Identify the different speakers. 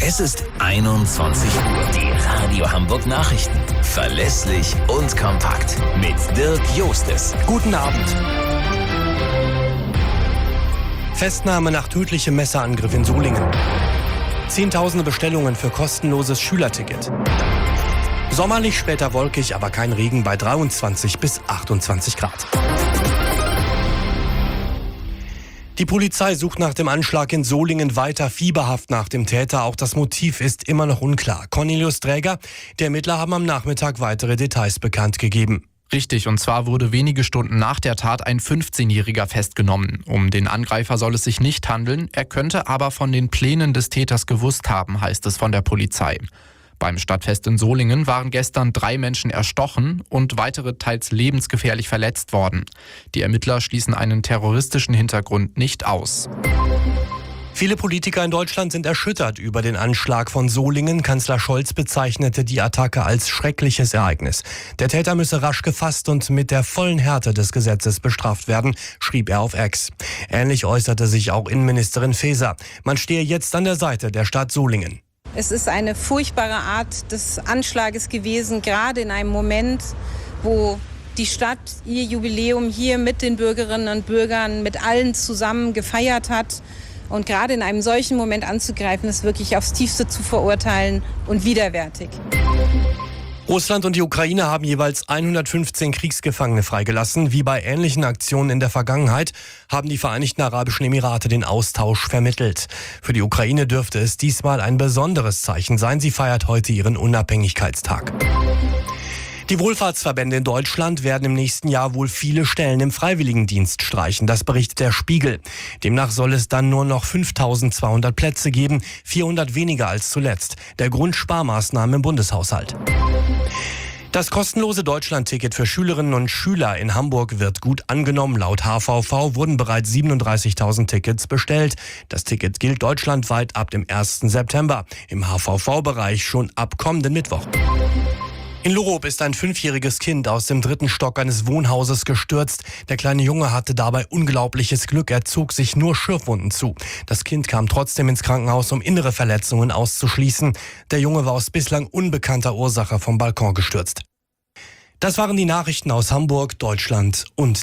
Speaker 1: Es ist 21 Uhr. Die Radio Hamburg Nachrichten. Verlässlich und kompakt. Mit Dirk Jostes.
Speaker 2: Guten Abend. Festnahme nach tödlichem Messerangriff in Solingen. Zehntausende Bestellungen für kostenloses Schülerticket. Sommerlich, später wolkig, aber kein Regen bei 23 bis 28 Grad. Die Polizei sucht nach dem Anschlag in Solingen weiter fieberhaft nach dem Täter. Auch das Motiv ist immer noch unklar. Cornelius Dräger, die Ermittler haben am Nachmittag weitere Details bekannt gegeben.
Speaker 3: Richtig, und zwar wurde wenige Stunden nach der Tat ein 15-Jähriger festgenommen. Um den Angreifer soll es sich nicht handeln, er könnte aber von den Plänen des Täters gewusst haben, heißt es von der Polizei. Beim Stadtfest in Solingen waren gestern 3 Menschen erstochen und weitere teils lebensgefährlich verletzt worden. Die Ermittler schließen einen terroristischen Hintergrund nicht aus.
Speaker 2: Viele Politiker in Deutschland sind erschüttert über den Anschlag von Solingen. Kanzler Scholz bezeichnete die Attacke als schreckliches Ereignis. Der Täter müsse rasch gefasst und mit der vollen Härte des Gesetzes bestraft werden, schrieb er auf X. Ähnlich äußerte sich auch Innenministerin Faeser. Man stehe jetzt an der Seite der Stadt Solingen.
Speaker 4: Es ist eine furchtbare Art des Anschlages gewesen, gerade in einem Moment, wo die Stadt ihr Jubiläum hier mit den Bürgerinnen und Bürgern, mit allen zusammen gefeiert hat. Und gerade in einem solchen Moment anzugreifen, ist wirklich aufs Tiefste zu verurteilen und widerwärtig.
Speaker 2: Russland und die Ukraine haben jeweils 115 Kriegsgefangene freigelassen. Wie bei ähnlichen Aktionen in der Vergangenheit haben die Vereinigten Arabischen Emirate den Austausch vermittelt. Für die Ukraine dürfte es diesmal ein besonderes Zeichen sein. Sie feiert heute ihren Unabhängigkeitstag. Die Wohlfahrtsverbände in Deutschland werden im nächsten Jahr wohl viele Stellen im Freiwilligendienst streichen. Das berichtet der Spiegel. Demnach soll es dann nur noch 5.200 Plätze geben, 400 weniger als zuletzt. Der Grund: Sparmaßnahmen im Bundeshaushalt. Das kostenlose Deutschlandticket für Schülerinnen und Schüler in Hamburg wird gut angenommen. Laut HVV wurden bereits 37.000 Tickets bestellt. Das Ticket gilt deutschlandweit ab dem 1. September. Im HVV-Bereich schon ab kommenden Mittwoch. In Lurup ist ein 5-jähriges Kind aus dem 3. Stock eines Wohnhauses gestürzt. Der kleine Junge hatte dabei unglaubliches Glück. Er zog sich nur Schürfwunden zu. Das Kind kam trotzdem ins Krankenhaus, um innere Verletzungen auszuschließen. Der Junge war aus bislang unbekannter Ursache vom Balkon gestürzt. Das waren die Nachrichten aus Hamburg, Deutschland und